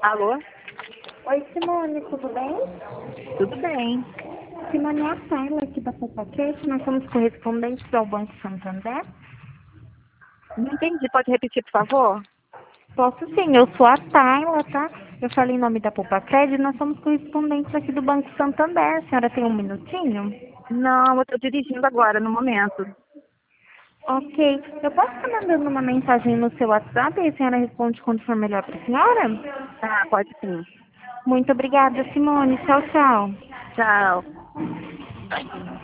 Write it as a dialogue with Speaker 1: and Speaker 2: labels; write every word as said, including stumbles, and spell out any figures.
Speaker 1: Alô?
Speaker 2: Oi, Simone, tudo bem?
Speaker 1: Tudo bem.
Speaker 2: Simone, é a Tayla aqui da Popaquete. Nós somos correspondentes ao Banco Santander.
Speaker 1: Não entendi. Pode repetir, por favor?
Speaker 2: Posso sim, eu sou a Tayla, tá? Eu falei em nome da Popacred, nós somos correspondentes aqui do Banco Santander. A senhora tem um minutinho?
Speaker 1: Não, eu estou dirigindo agora, no momento.
Speaker 2: Ok. Eu posso estar mandando uma mensagem no seu WhatsApp e a senhora responde quando for melhor para a senhora?
Speaker 1: Ah, pode sim.
Speaker 2: Muito obrigada, Simone. Tchau, tchau.
Speaker 1: Tchau.